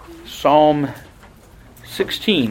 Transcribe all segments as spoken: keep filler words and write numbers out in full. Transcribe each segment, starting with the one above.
Psalm sixteen.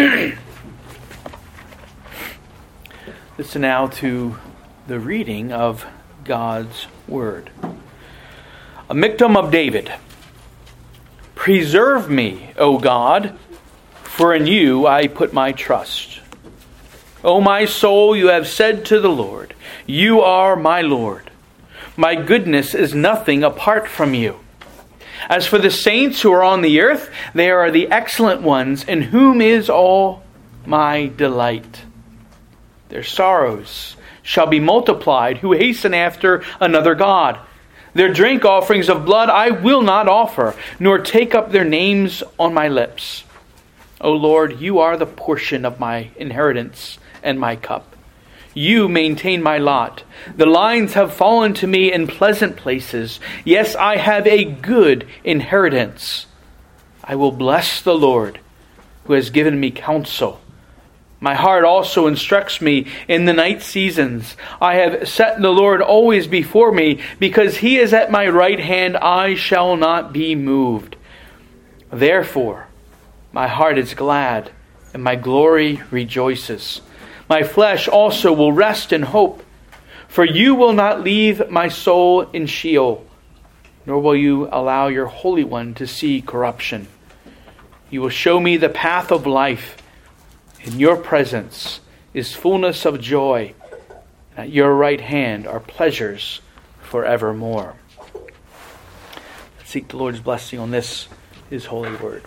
Listen now to the reading of God's Word. A Miktam of David. Preserve me, O God, for in you I put my trust. O my soul, you have said to the Lord, you are my Lord. My goodness is nothing apart from you. As for the saints who are on the earth, they are the excellent ones, in whom is all my delight. Their sorrows shall be multiplied, who hasten after another God. Their drink offerings of blood I will not offer, nor take up their names on my lips. O Lord, you are the portion of my inheritance and my cup. You maintain my lot. The lines have fallen to me in pleasant places. Yes, I have a good inheritance. I will bless the Lord, who has given me counsel. My heart also instructs me in the night seasons. I have set the Lord always before me, because he is at my right hand, I shall not be moved. Therefore, my heart is glad, and my glory rejoices. My flesh also will rest in hope, for you will not leave my soul in Sheol, nor will you allow your Holy One to see corruption. You will show me the path of life. In your presence is fullness of joy, and at your right hand are pleasures forevermore. Let's seek the Lord's blessing on this, his holy word.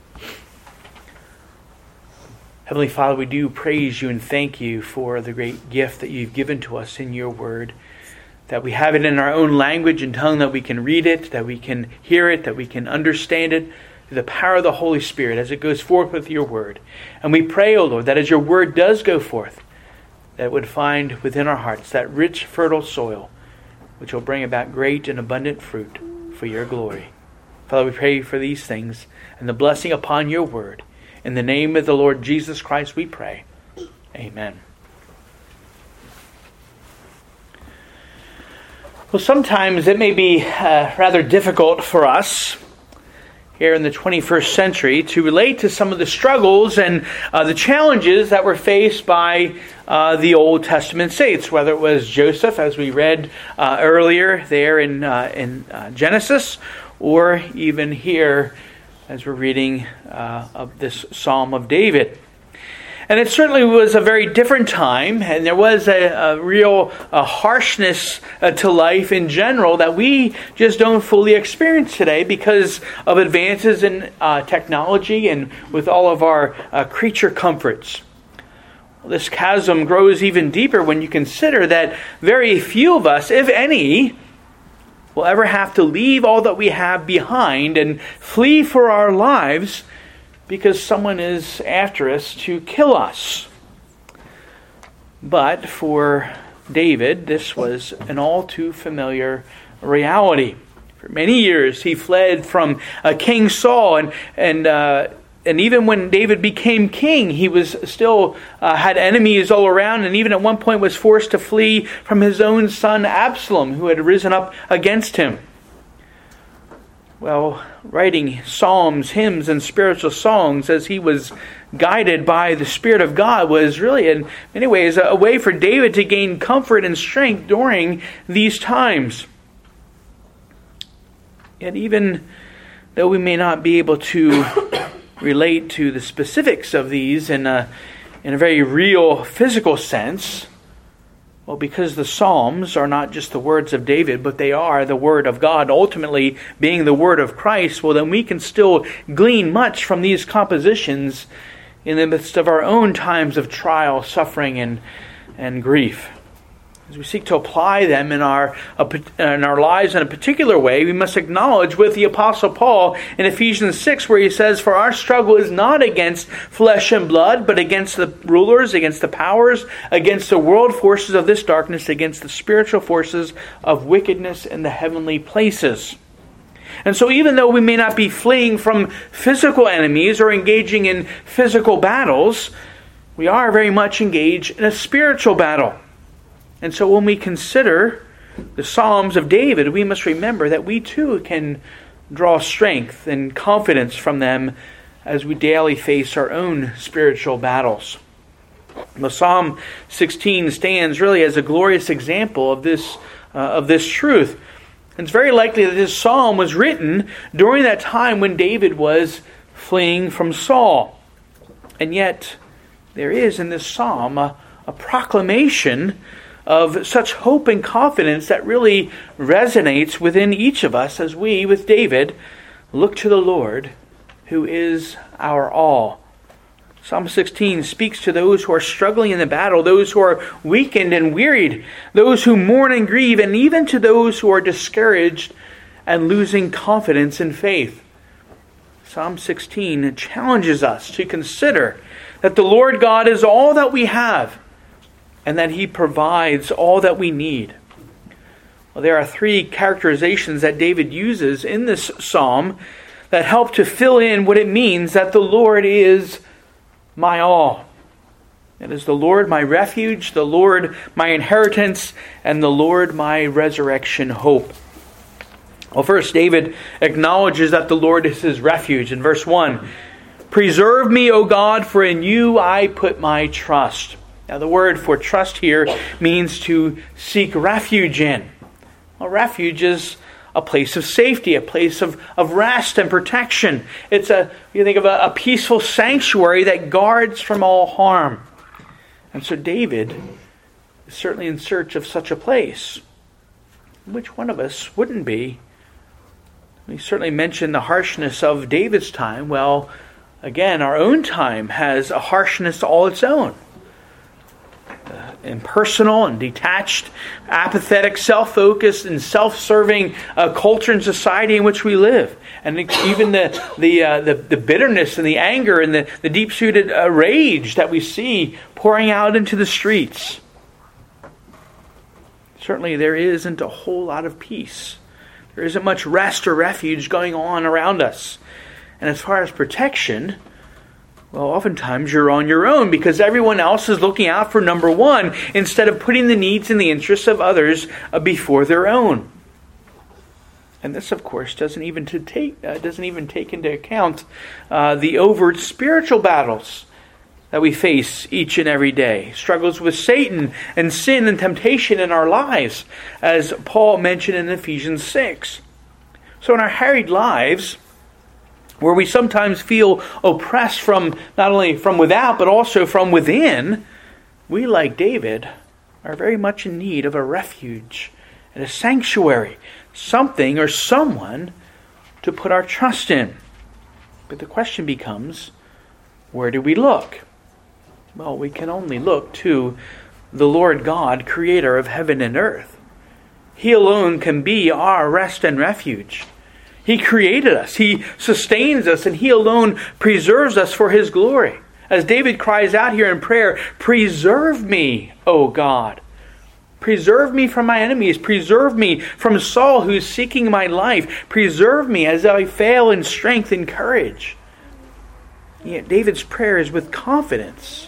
Heavenly Father, we do praise you and thank you for the great gift that you've given to us in your word. That we have it in our own language and tongue, that we can read it, that we can hear it, that we can understand it, through the power of the Holy Spirit as it goes forth with your word. And we pray, O Lord, that as your word does go forth, that it would find within our hearts that rich, fertile soil, which will bring about great and abundant fruit for your glory. Father, we pray for these things and the blessing upon your word. In the name of the Lord Jesus Christ we pray. Amen. Well, sometimes it may be uh, rather difficult for us here in the twenty-first century to relate to some of the struggles and uh, the challenges that were faced by uh, the Old Testament saints, whether it was Joseph, as we read uh, earlier there in, uh, in uh, Genesis, or even here as we're reading uh, of this Psalm of David. And it certainly was a very different time, and there was a, a real a harshness uh, to life in general that we just don't fully experience today because of advances in uh, technology and with all of our uh, creature comforts. Well, this chasm grows even deeper when you consider that very few of us, if any, will ever have to leave all that we have behind and flee for our lives because someone is after us to kill us. But for David, this was an all too familiar reality. For many years, he fled from uh, King Saul, and and uh, and even when David became king, he was still uh, had enemies all around, and even at one point was forced to flee from his own son Absalom, who had risen up against him. Well, writing psalms, hymns, and spiritual songs as he was guided by the Spirit of God was really, in many ways, a way for David to gain comfort and strength during these times. Yet even though we may not be able to relate to the specifics of these in a, in a very real physical sense, well, because the Psalms are not just the words of David, but they are the Word of God, ultimately being the Word of Christ, well, then we can still glean much from these compositions in the midst of our own times of trial, suffering, and, and grief. As we seek to apply them in our in our lives in a particular way, we must acknowledge with the Apostle Paul in Ephesians six, where he says, "For our struggle is not against flesh and blood, but against the rulers, against the powers, against the world forces of this darkness, against the spiritual forces of wickedness in the heavenly places." And so even though we may not be fleeing from physical enemies or engaging in physical battles, we are very much engaged in a spiritual battle. And so when we consider the Psalms of David, we must remember that we too can draw strength and confidence from them as we daily face our own spiritual battles. The Psalm sixteen stands really as a glorious example of this uh, of this truth. It's very likely that this psalm was written during that time when David was fleeing from Saul. And yet, there is in this psalm a, a proclamation of such hope and confidence that really resonates within each of us as we, with David, look to the Lord, who is our all. Psalm sixteen speaks to those who are struggling in the battle, those who are weakened and wearied, those who mourn and grieve, and even to those who are discouraged and losing confidence in faith. Psalm sixteen challenges us to consider that the Lord God is all that we have and that He provides all that we need. Well, there are three characterizations that David uses in this psalm that help to fill in what it means that the Lord is my all. It is the Lord my refuge, the Lord my inheritance, and the Lord my resurrection hope. Well, first, David acknowledges that the Lord is his refuge. In verse one, "Preserve me, O God, for in you I put my trust." Now, the word for trust here means to seek refuge in. Well, refuge is a place of safety, a place of, of rest and protection. It's a, you think of a, a peaceful sanctuary that guards from all harm. And so David is certainly in search of such a place. Which one of us wouldn't be? We certainly mentioned the harshness of David's time. Well, again, our own time has a harshness all its own. Uh, impersonal and detached, apathetic, self-focused and self-serving uh, culture and society in which we live. And even the the, uh, the the bitterness and the anger and the, the deep-seated uh, rage that we see pouring out into the streets. Certainly there isn't a whole lot of peace. There isn't much rest or refuge going on around us. And as far as protection, well, oftentimes you're on your own because everyone else is looking out for number one instead of putting the needs and the interests of others before their own. And this, of course, doesn't even to take uh, doesn't even take into account uh, the overt spiritual battles that we face each and every day. Struggles with Satan and sin and temptation in our lives, as Paul mentioned in Ephesians six. So in our harried lives, where we sometimes feel oppressed from not only from without, but also from within, we, like David, are very much in need of a refuge and a sanctuary, something or someone to put our trust in. But the question becomes, where do we look? Well, we can only look to the Lord God, creator of heaven and earth. He alone can be our rest and refuge. He created us, He sustains us, and He alone preserves us for His glory. As David cries out here in prayer, "Preserve me, O God. Preserve me from my enemies. Preserve me from Saul, who is seeking my life. Preserve me as I fail in strength and courage." Yet David's prayer is with confidence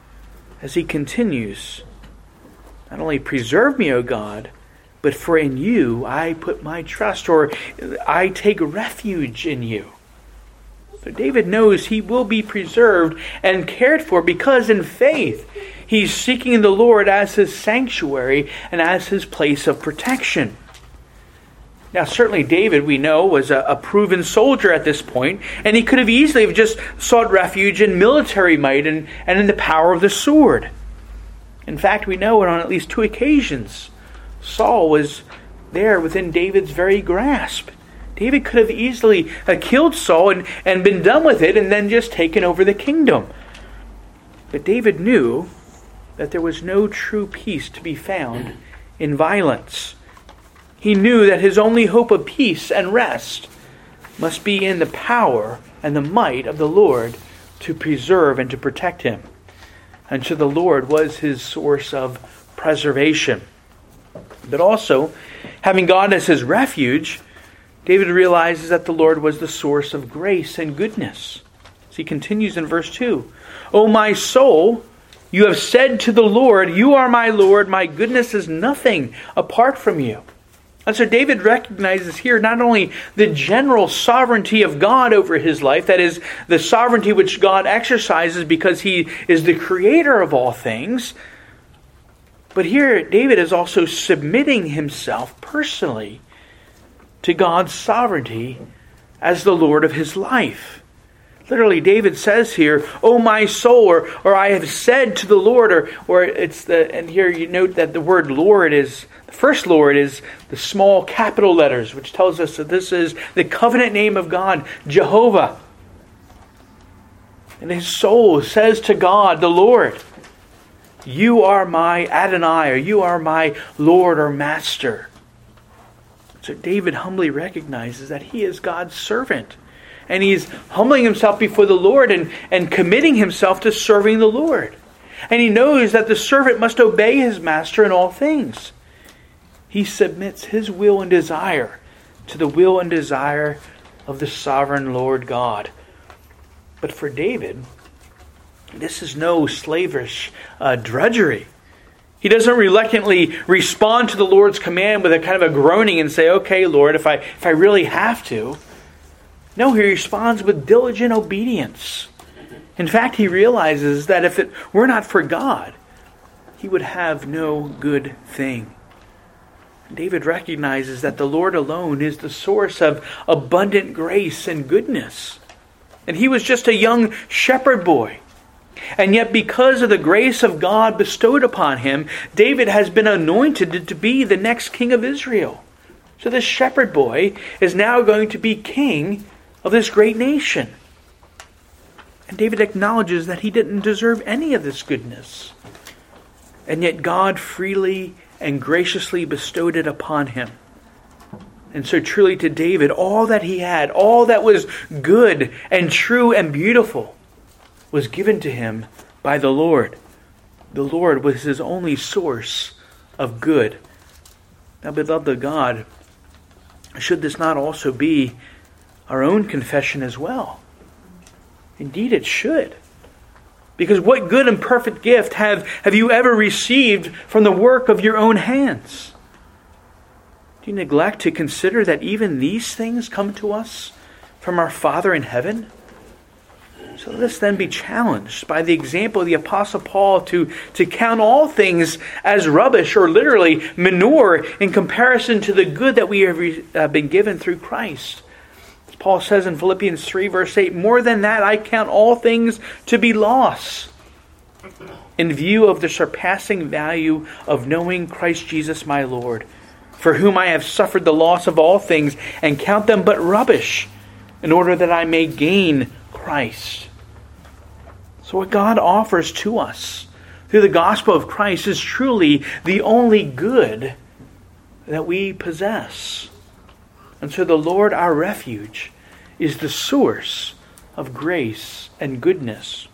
as he continues, not only preserve me, O God, but for in you I put my trust, or I take refuge in you. So David knows he will be preserved and cared for because in faith he's seeking the Lord as his sanctuary and as his place of protection. Now certainly David, we know, was a, a proven soldier at this point, and he could have easily have just sought refuge in military might and, and in the power of the sword. In fact, we know on at least two occasions Saul was there within David's very grasp. David could have easily uh, killed Saul and, and been done with it and then just taken over the kingdom. But David knew that there was no true peace to be found in violence. He knew that his only hope of peace and rest must be in the power and the might of the Lord to preserve and to protect him. And so the Lord was his source of preservation. But also, having God as his refuge, David realizes that the Lord was the source of grace and goodness. So he continues in verse two. "O my soul, you have said to the Lord, you are my Lord, my goodness is nothing apart from you. And so David recognizes here not only the general sovereignty of God over his life, that is, the sovereignty which God exercises because he is the creator of all things, but here David is also submitting himself personally to God's sovereignty as the Lord of his life. Literally, David says here, "O my soul," or, or "I have said to the Lord," or, or it's the, and here you note that the word Lord is, the first Lord is the small capital letters, which tells us that this is the covenant name of God, Jehovah. And his soul says to God, the Lord, "You are my Adonai," or "You are my Lord or Master." So David humbly recognizes that he is God's servant. And he's humbling himself before the Lord and, and committing himself to serving the Lord. And he knows that the servant must obey his master in all things. He submits his will and desire to the will and desire of the sovereign Lord God. But for David, this is no slavish uh, drudgery. He doesn't reluctantly respond to the Lord's command with a kind of a groaning and say, "Okay, Lord, if I if I really have to." No, he responds with diligent obedience. In fact, he realizes that if it were not for God, he would have no good thing. David recognizes that the Lord alone is the source of abundant grace and goodness. And he was just a young shepherd boy. And yet because of the grace of God bestowed upon him, David has been anointed to be the next king of Israel. So this shepherd boy is now going to be king of this great nation. And David acknowledges that he didn't deserve any of this goodness. And yet God freely and graciously bestowed it upon him. And so truly to David, all that he had, all that was good and true and beautiful, was given to him by the Lord. The Lord was his only source of good. Now, beloved of God, should this not also be our own confession as well? Indeed, it should. Because what good and perfect gift have, have you ever received from the work of your own hands? Do you neglect to consider that even these things come to us from our Father in heaven? So let us then be challenged by the example of the Apostle Paul to, to count all things as rubbish, or literally manure, in comparison to the good that we have re, uh, been given through Christ. As Paul says in Philippians three verse eight, "More than that, I count all things to be loss, in view of the surpassing value of knowing Christ Jesus my Lord, for whom I have suffered the loss of all things, and count them but rubbish, in order that I may gain Christ." So what God offers to us through the gospel of Christ is truly the only good that we possess. And so the Lord, our refuge, is the source of grace and goodness.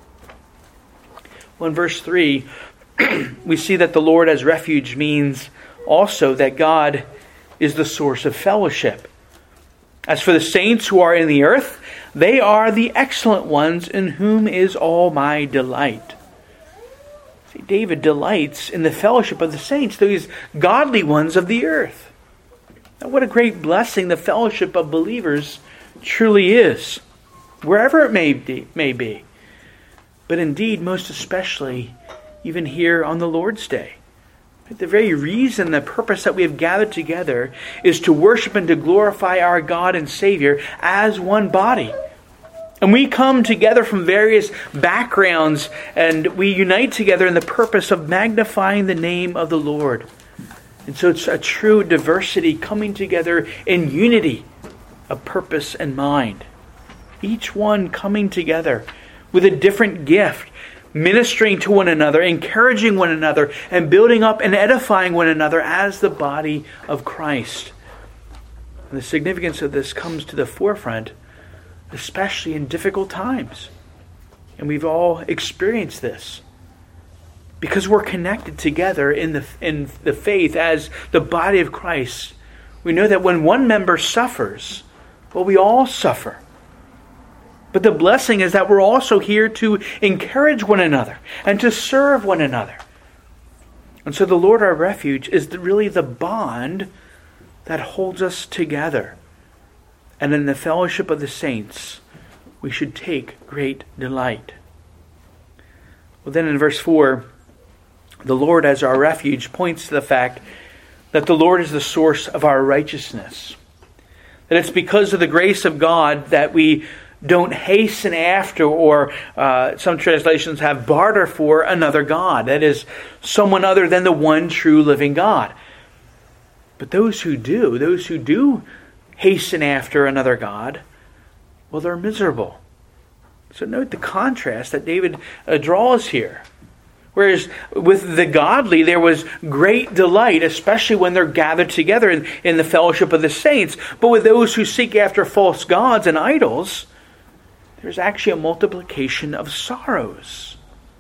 Well, in verse three, we see that the Lord as refuge means also that God is the source of fellowship. As for the saints who are in the earth, they are the excellent ones in whom is all my delight. See, David delights in the fellowship of the saints, these godly ones of the earth. Now, what a great blessing the fellowship of believers truly is, wherever it may be, may be. But indeed, most especially, even here on the Lord's Day. The very reason, the purpose that we have gathered together is to worship and to glorify our God and Savior as one body. And we come together from various backgrounds and we unite together in the purpose of magnifying the name of the Lord. And so it's a true diversity coming together in unity of purpose and mind. Each one coming together with a different gift, ministering to one another, encouraging one another, and building up and edifying one another as the body of Christ. And the significance of this comes to the forefront, especially in difficult times. And we've all experienced this. Because we're connected together in the in the faith as the body of Christ. We know that when one member suffers, well, we all suffer. But the blessing is that we're also here to encourage one another and to serve one another. And so the Lord our refuge is really the bond that holds us together. And in the fellowship of the saints, we should take great delight. Well, then in verse four, the Lord as our refuge points to the fact that the Lord is the source of our righteousness. That it's because of the grace of God that we don't hasten after, or uh, some translations have barter for another God. That is, someone other than the one true living God. But those who do, those who do hasten after another God, well, they're miserable. So note the contrast that David uh, draws here. Whereas with the godly, there was great delight, especially when they're gathered together in, in the fellowship of the saints. But with those who seek after false gods and idols, there's actually a multiplication of sorrows.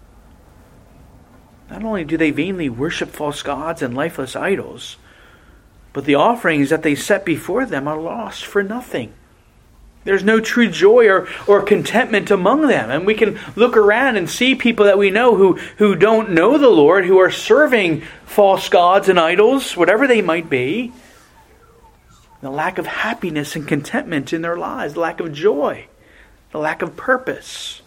Not only do they vainly worship false gods and lifeless idols, but the offerings that they set before them are lost for nothing. There's no true joy or, or contentment among them. And we can look around and see people that we know who, who don't know the Lord, who are serving false gods and idols, whatever they might be. The lack of happiness and contentment in their lives, the lack of joy, the lack of purpose.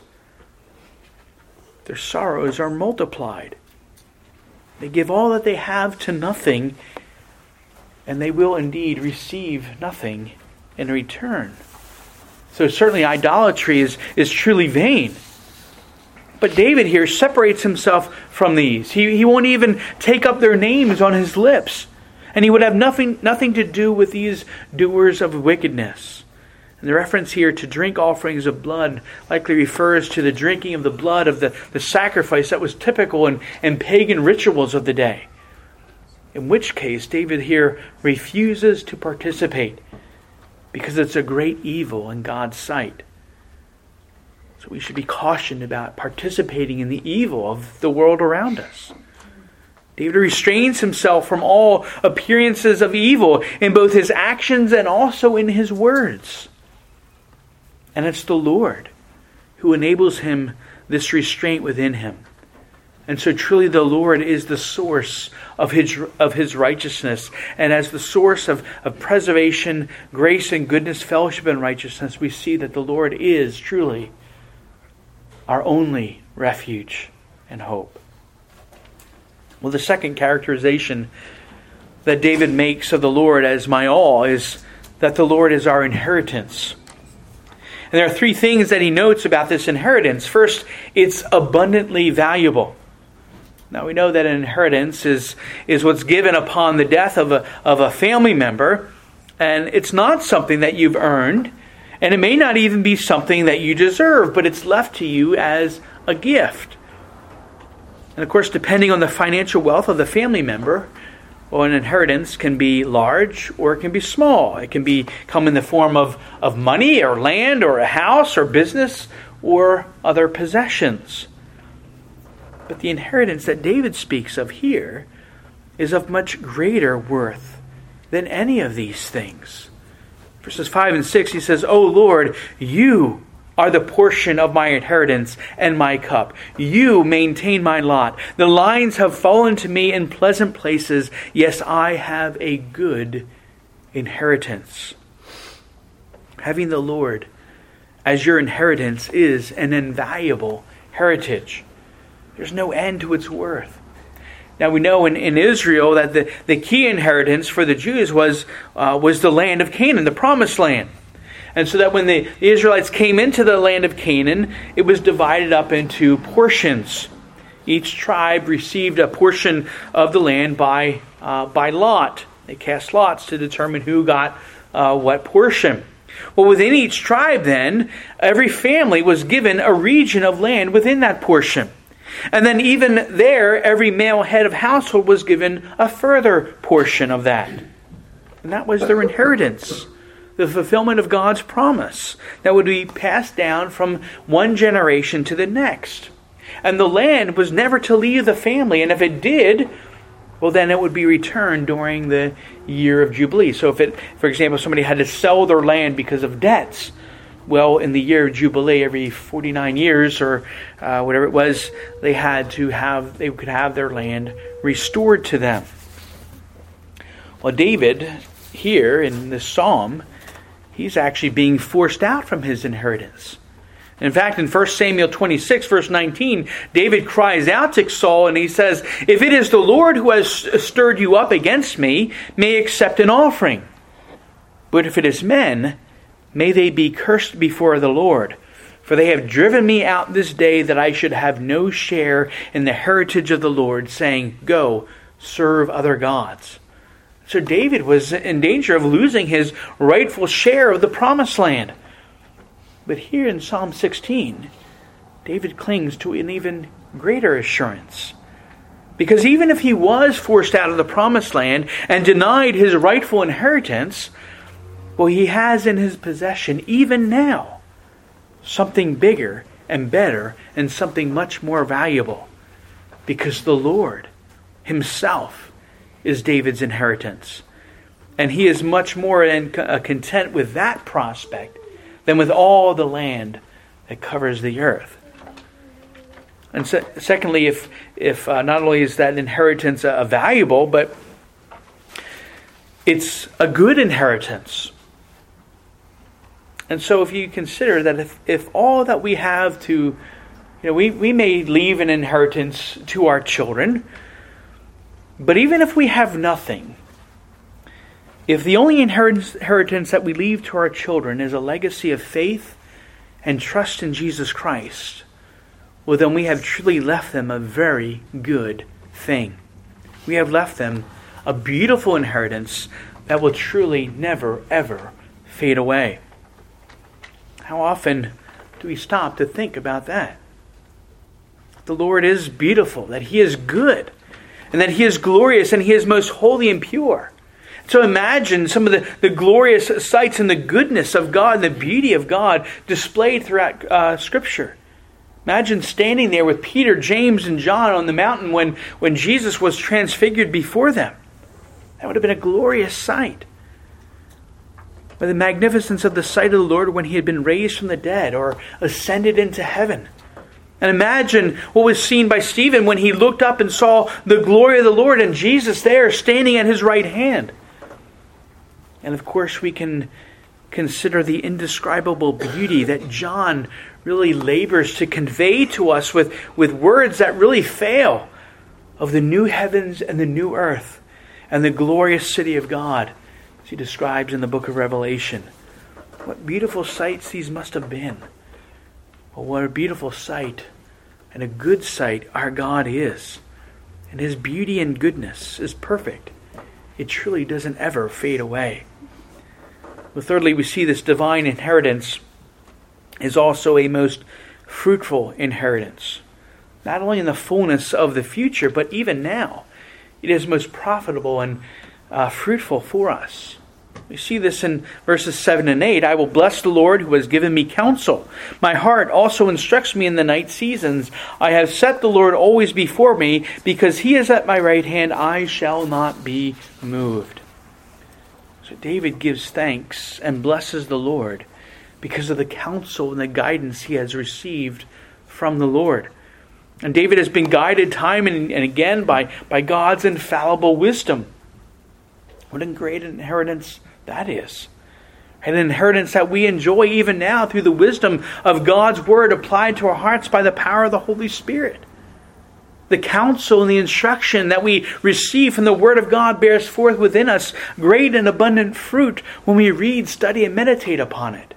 Their sorrows are multiplied. They give all that they have to nothing, and they will indeed receive nothing in return. So certainly idolatry is, is truly vain. But David here separates himself from these. He, he won't even take up their names on his lips. And he would have nothing, nothing to do with these doers of wickedness. And the reference here to drink offerings of blood likely refers to the drinking of the blood of the, the sacrifice that was typical in, in pagan rituals of the day. In which case, David here refuses to participate, because it's a great evil in God's sight. So we should be cautioned about participating in the evil of the world around us. David restrains himself from all appearances of evil in both his actions and also in his words. And it's the Lord who enables him this restraint within him. And so truly the Lord is the source of his, of his righteousness. And as the source of, of preservation, grace and goodness, fellowship and righteousness, we see that the Lord is truly our only refuge and hope. Well, the second characterization that David makes of the Lord as my all is that the Lord is our inheritance. And there are three things that he notes about this inheritance. First, it's abundantly valuable. Now we know that an inheritance is, is what's given upon the death of a, of a family member. And it's not something that you've earned. And it may not even be something that you deserve, but it's left to you as a gift. And of course, depending on the financial wealth of the family member, well, an inheritance can be large or it can be small. It can be come in the form of, of money or land or a house or business or other possessions. But the inheritance that David speaks of here is of much greater worth than any of these things. Verses five and six, he says, "O Lord, you are the portion of my inheritance and my cup. You maintain my lot. The lines have fallen to me in pleasant places. Yes, I have a good inheritance." Having the Lord as your inheritance is an invaluable heritage. There's no end to its worth. Now we know in, in Israel that the, the key inheritance for the Jews was, uh, was the land of Canaan, the promised land. And so that when the Israelites came into the land of Canaan, it was divided up into portions. Each tribe received a portion of the land by, uh, by lot. They cast lots to determine who got uh, what portion. Well, within each tribe then, every family was given a region of land within that portion. And then even there, every male head of household was given a further portion of that. And that was their inheritance. The fulfillment of God's promise that would be passed down from one generation to the next. And the land was never to leave the family. And if it did, well, then it would be returned during the year of Jubilee. So if it, for example, somebody had to sell their land because of debts, well, in the year of Jubilee, every forty-nine years or uh, whatever it was, they had to have, they could have their land restored to them. Well, David here in this psalm, he's actually being forced out from his inheritance. In fact, in First Samuel twenty-six, verse nineteen, David cries out to Saul and he says, "If it is the Lord who has stirred you up against me, may accept an offering. But if it is men, may they be cursed before the Lord. For they have driven me out this day that I should have no share in the heritage of the Lord, saying, 'Go, serve other gods.'" So David was in danger of losing his rightful share of the promised land. But here in Psalm sixteen, David clings to an even greater assurance. Because even if he was forced out of the promised land and denied his rightful inheritance, well, he has in his possession, even now, something bigger and better and something much more valuable. Because the Lord himself is David's inheritance. And he is much more in, uh, content with that prospect than with all the land that covers the earth. And se- secondly, if if uh, not only is that inheritance uh, valuable, but it's a good inheritance. And so if you consider that if, if all that we have to, you know, we, we may leave an inheritance to our children, but even if we have nothing, if the only inheritance that we leave to our children is a legacy of faith and trust in Jesus Christ, well, then we have truly left them a very good thing. We have left them a beautiful inheritance that will truly never, ever fade away. How often do we stop to think about that? The Lord is beautiful, that He is good, and that He is glorious, and He is most holy and pure. So imagine some of the, the glorious sights and the goodness of God and the beauty of God displayed throughout uh, Scripture. Imagine standing there with Peter, James, and John on the mountain when, when Jesus was transfigured before them. That would have been a glorious sight. Or the magnificence of the sight of the Lord when He had been raised from the dead or ascended into heaven. And imagine what was seen by Stephen when he looked up and saw the glory of the Lord and Jesus there standing at His right hand. And of course we can consider the indescribable beauty that John really labors to convey to us with, with words that really fail, of the new heavens and the new earth and the glorious city of God, as he describes in the book of Revelation. What beautiful sights these must have been. Well, what a beautiful sight and a good sight our God is. And His beauty and goodness is perfect. It truly doesn't ever fade away. Well, thirdly, we see this divine inheritance is also a most fruitful inheritance. Not only in the fullness of the future, but even now. It is most profitable and uh, fruitful for us. We see this in verses seven and eight. "I will bless the Lord who has given me counsel. My heart also instructs me in the night seasons. I have set the Lord always before me. Because He is at my right hand, I shall not be moved." So David gives thanks and blesses the Lord because of the counsel and the guidance he has received from the Lord. And David has been guided time and, and again by, by God's infallible wisdom. What a great inheritance that is. An inheritance that we enjoy even now through the wisdom of God's Word applied to our hearts by the power of the Holy Spirit. The counsel and the instruction that we receive from the Word of God bears forth within us great and abundant fruit when we read, study, and meditate upon it.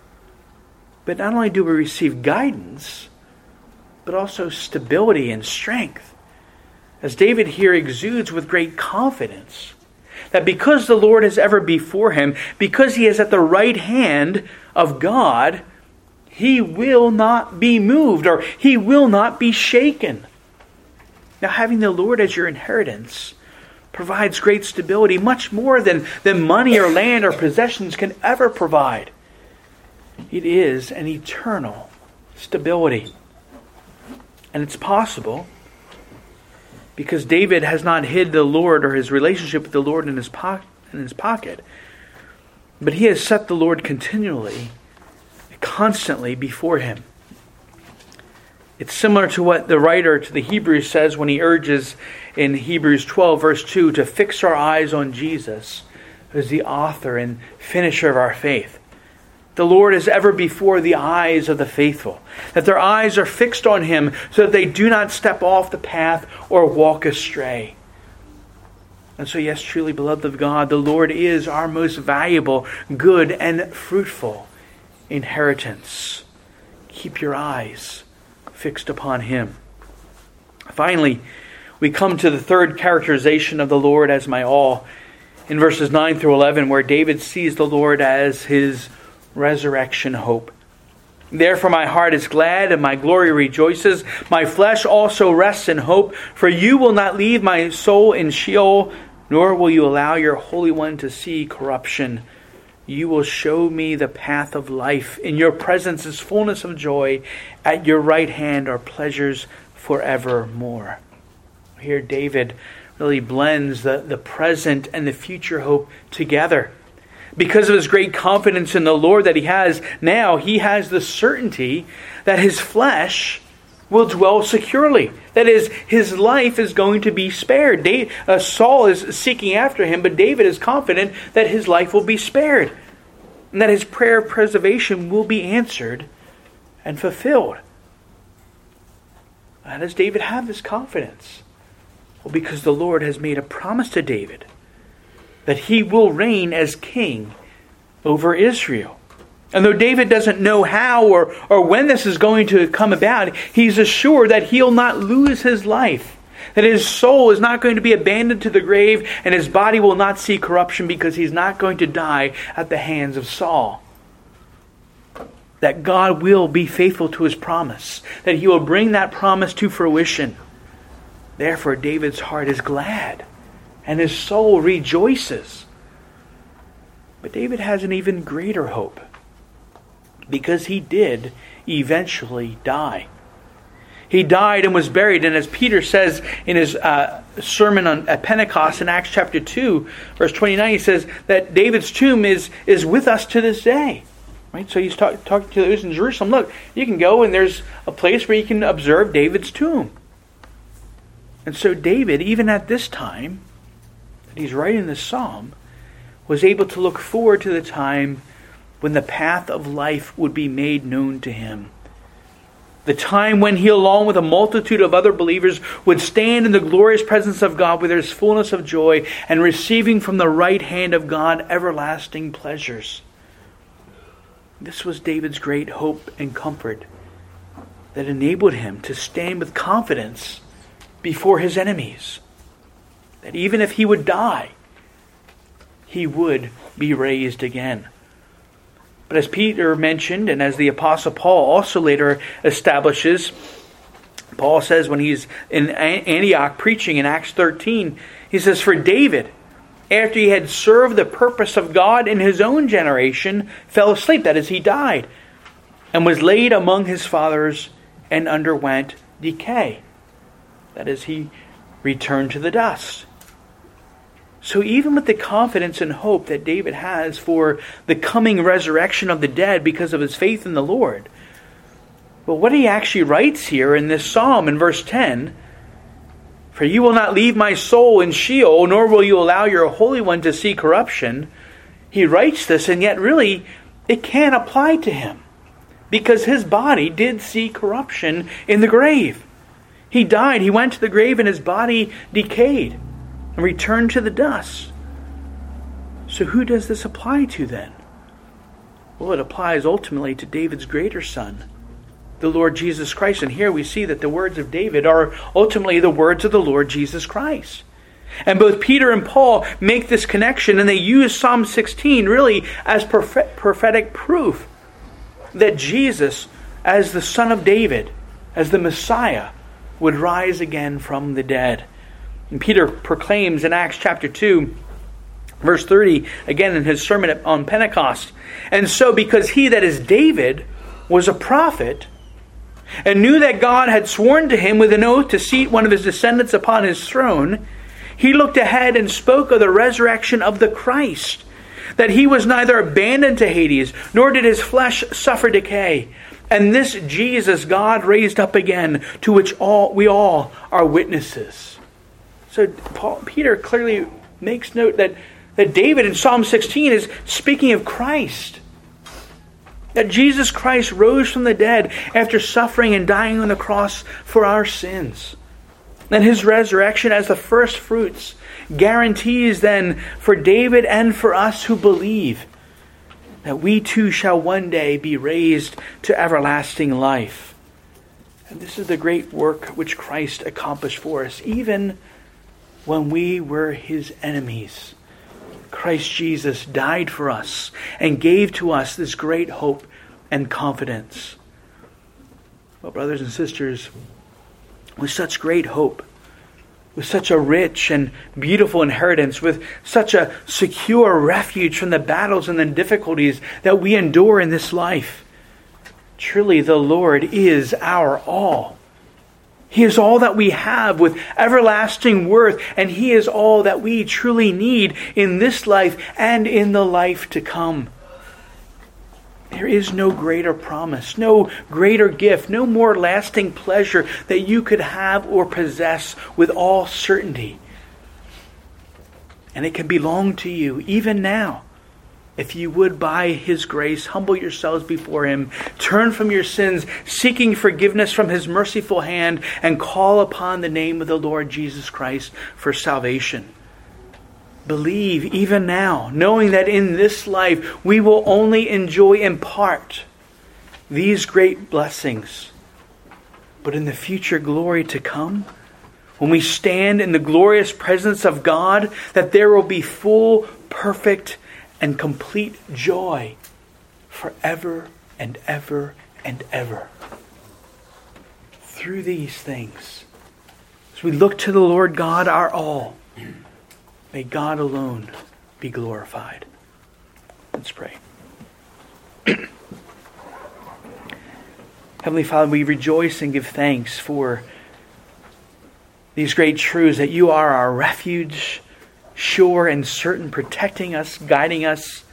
But not only do we receive guidance, but also stability and strength. As David here exudes with great confidence, that because the Lord is ever before him, because He is at the right hand of God, he will not be moved, or he will not be shaken. Now, having the Lord as your inheritance provides great stability, much more than, than money or land or possessions can ever provide. It is an eternal stability. And it's possible because David has not hid the Lord or his relationship with the Lord in his, po- in his pocket, but he has set the Lord continually, constantly before him. It's similar to what the writer to the Hebrews says when he urges in Hebrews twelve verse two to fix our eyes on Jesus, who is the author and finisher of our faith. The Lord is ever before the eyes of the faithful, that their eyes are fixed on Him so that they do not step off the path or walk astray. And so, yes, truly, beloved of God, the Lord is our most valuable, good, and fruitful inheritance. Keep your eyes fixed upon Him. Finally, we come to the third characterization of the Lord as my all in verses nine through eleven, where David sees the Lord as his resurrection hope. Therefore my heart is glad and my glory rejoices. My flesh also rests in hope. For you will not leave my soul in Sheol, nor will you allow your Holy One to see corruption. You will show me the path of life. In your presence is fullness of joy. At your right hand are pleasures forevermore. Here David really blends the, the present and the future hope together. Because of his great confidence in the Lord that he has now, he has the certainty that his flesh will dwell securely. That is, his life is going to be spared. David, uh, Saul is seeking after him, but David is confident that his life will be spared. And that his prayer of preservation will be answered and fulfilled. How does David have this confidence? Well, because the Lord has made a promise to David that he will reign as king over Israel. And though David doesn't know how or, or when this is going to come about, he's assured that he'll not lose his life. That his soul is not going to be abandoned to the grave and his body will not see corruption because he's not going to die at the hands of Saul. That God will be faithful to His promise. That He will bring that promise to fruition. Therefore, David's heart is glad and his soul rejoices. But David has an even greater hope, because he did eventually die. He died and was buried, and as Peter says in his uh, sermon on at Pentecost in Acts chapter two, verse twenty-nine, he says that David's tomb is, is with us to this day. Right? So he's talk, talking to those in Jerusalem. Look, you can go and there's a place where you can observe David's tomb. And so David, even at this time that he's writing this psalm, was able to look forward to the time when the path of life would be made known to him. The time when he, along with a multitude of other believers, would stand in the glorious presence of God where there's fullness of joy and receiving from the right hand of God everlasting pleasures. This was David's great hope and comfort that enabled him to stand with confidence before his enemies. That even if he would die, he would be raised again. But as Peter mentioned, and as the Apostle Paul also later establishes, Paul says when he's in Antioch preaching in Acts thirteen, he says, for David, after he had served the purpose of God in his own generation, fell asleep, that is, he died, and was laid among his fathers and underwent decay. That is, he returned to the dust. So even with the confidence and hope that David has for the coming resurrection of the dead because of his faith in the Lord, but what he actually writes here in this psalm in verse ten, for you will not leave my soul in Sheol, nor will you allow your Holy One to see corruption. He writes this, and yet really it can't apply to him, because his body did see corruption in the grave. He died, he went to the grave, and his body decayed and returned to the dust. So who does this apply to then? Well, it applies ultimately to David's greater son, the Lord Jesus Christ. And here we see that the words of David are ultimately the words of the Lord Jesus Christ. And both Peter and Paul make this connection, and they use Psalm sixteen really as prophetic proof that Jesus, as the Son of David, as the Messiah, would rise again from the dead. And Peter proclaims in Acts chapter two, verse thirty, again in his sermon on Pentecost, and so because he, that is David, was a prophet, and knew that God had sworn to him with an oath to seat one of his descendants upon his throne, he looked ahead and spoke of the resurrection of the Christ, that he was neither abandoned to Hades, nor did his flesh suffer decay. And this Jesus God raised up again, to which all we all are witnesses. So Paul, Peter clearly makes note that That David in Psalm sixteen is speaking of Christ. That Jesus Christ rose from the dead after suffering and dying on the cross for our sins. And his resurrection as the first fruits guarantees then for David and for us who believe that we too shall one day be raised to everlasting life. And this is the great work which Christ accomplished for us, even when we were his enemies. Christ Jesus died for us and gave to us this great hope and confidence. Well, brothers and sisters, with such great hope, with such a rich and beautiful inheritance, with such a secure refuge from the battles and the difficulties that we endure in this life, truly the Lord is our all. He is all that we have with everlasting worth, and He is all that we truly need in this life and in the life to come. There is no greater promise, no greater gift, no more lasting pleasure that you could have or possess with all certainty. And it can belong to you even now. If you would, by His grace, humble yourselves before Him, turn from your sins, seeking forgiveness from His merciful hand, and call upon the name of the Lord Jesus Christ for salvation. Believe even now, knowing that in this life we will only enjoy in part these great blessings. But in the future glory to come, when we stand in the glorious presence of God, that there will be full, perfect, and complete joy forever and ever and ever. Through these things, as we look to the Lord God, our all, may God alone be glorified. Let's pray. Heavenly Father, we rejoice and give thanks for these great truths, that you are our refuge, sure and certain, protecting us, guiding us,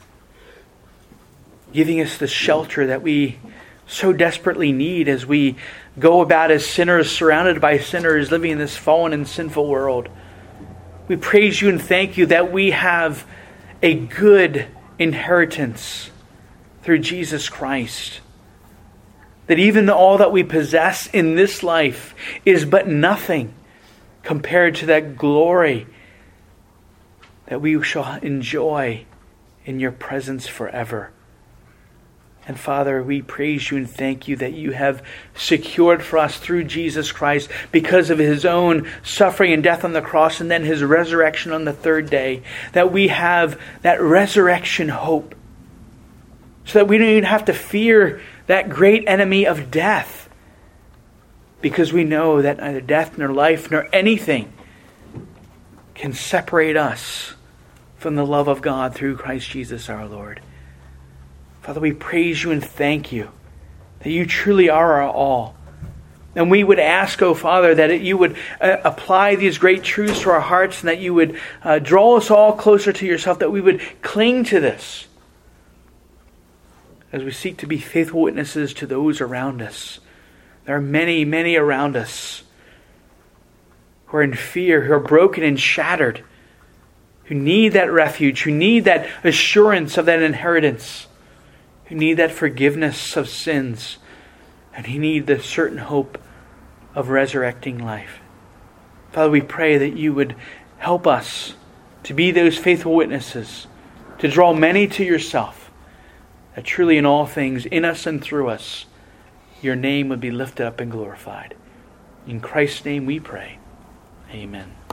giving us the shelter that we so desperately need as we go about as sinners, surrounded by sinners, living in this fallen and sinful world. We praise you and thank you that we have a good inheritance through Jesus Christ. That even all that we possess in this life is but nothing compared to that glory that we shall enjoy in your presence forever. And Father, we praise you and thank you that you have secured for us through Jesus Christ, because of His own suffering and death on the cross and then His resurrection on the third day, that we have that resurrection hope, so that we don't even have to fear that great enemy of death, because we know that neither death nor life nor anything can separate us from the love of God through Christ Jesus our Lord. Father, we praise you and thank you that you truly are our all. And we would ask, oh Father, that you would uh, apply these great truths to our hearts, and that you would uh, draw us all closer to yourself, that we would cling to this as we seek to be faithful witnesses to those around us. There are many, many around us who are in fear, who are broken and shattered, who need that refuge, who need that assurance of that inheritance, who need that forgiveness of sins, and who need the certain hope of resurrecting life. Father, we pray that you would help us to be those faithful witnesses, to draw many to yourself, that truly in all things, in us and through us, your name would be lifted up and glorified. In Christ's name we pray. Amen.